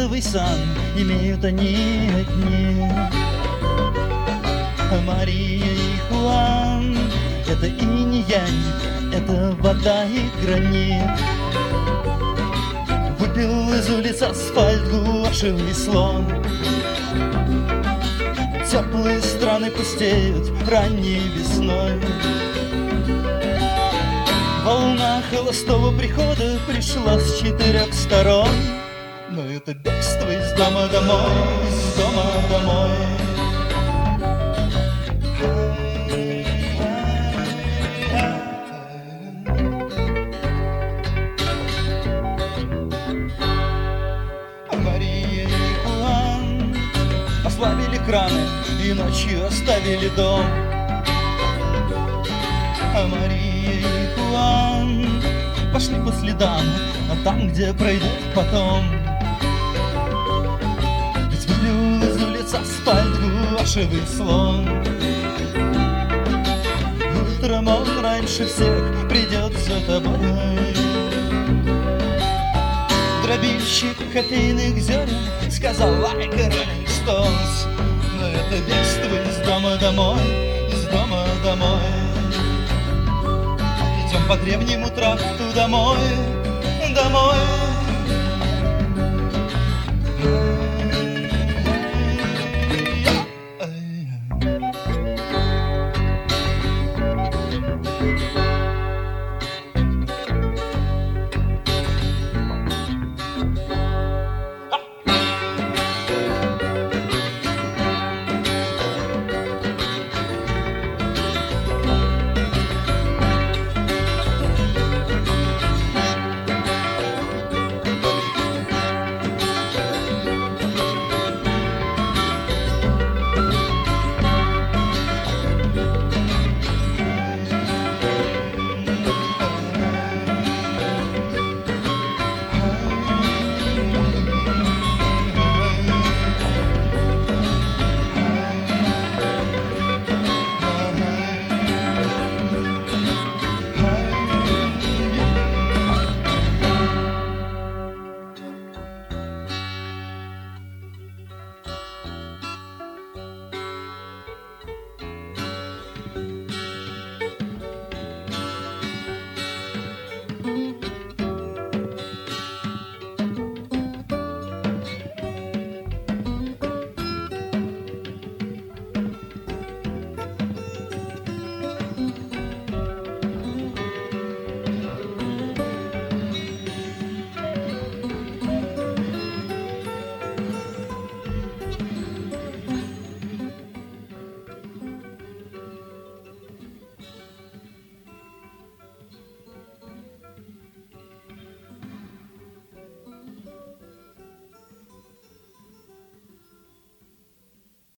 адовый сан имеют они одни. Мария и Хуан — это инь и янь, это вода и гранит. Выпил из улиц асфальт гуашевый слон. Теплые страны пустеют ранней весной. Волна холостого прихода пришла с 4 сторон. Но это бегство из дома домой, из дома домой. Мария и Хуан ослабили краны и ночью оставили дом. А Мария и Хуан пошли по следам, а там, где пройдут потом. Ведь выплюнул из улиц асфальт гуашевый слон. Утром он раньше всех придет за тобой. Дробильщик кофейных зерен сказал like a Rolling Stones. Но это бегство из дома домой, из дома домой. Идем по древнему тракту домой, домой.